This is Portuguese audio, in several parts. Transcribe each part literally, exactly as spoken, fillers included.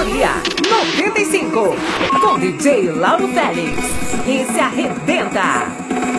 Sintonia noventa e cinco, com D J Lauro Félix. E se arrebenta.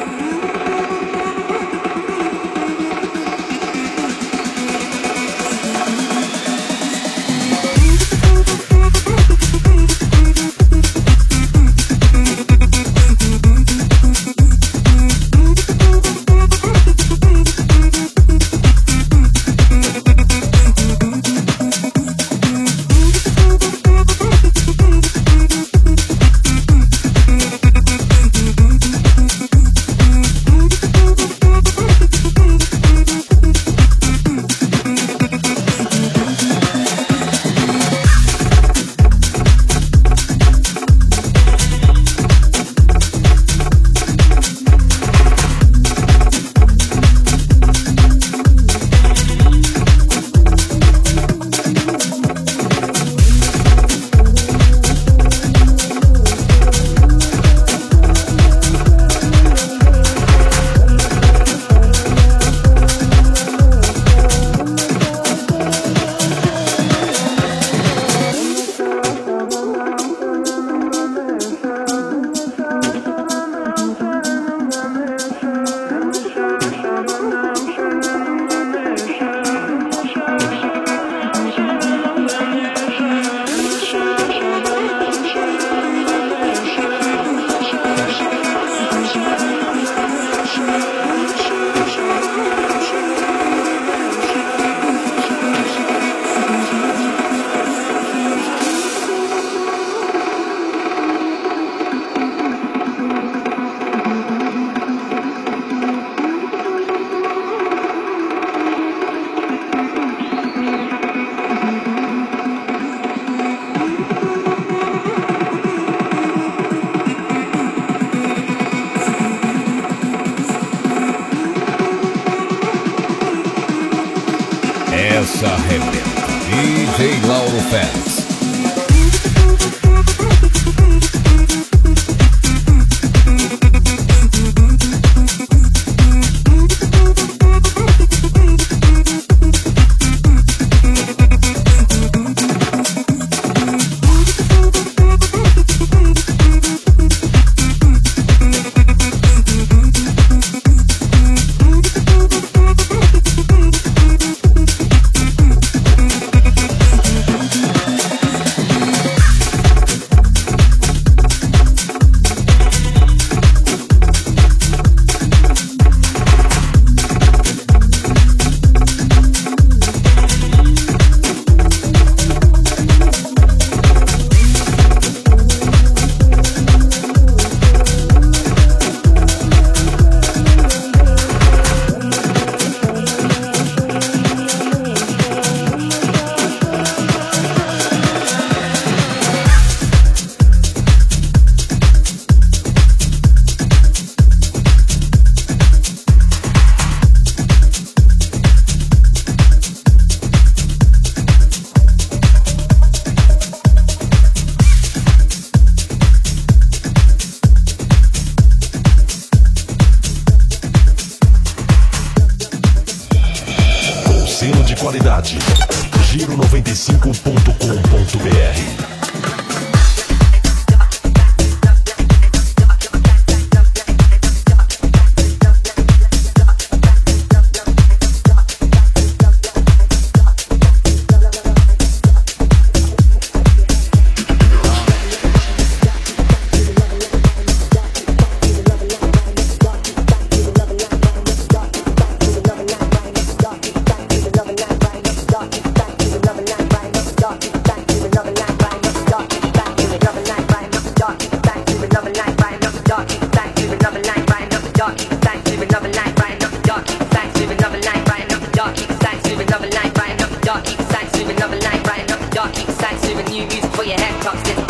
Essa arrebenta. D J Lauro Félix. Selo de qualidade Giro noventa e cinco ponto com ponto br. Dark, keep the sights, live another life, right up the dark, keep the sights, live a new music for your head tops,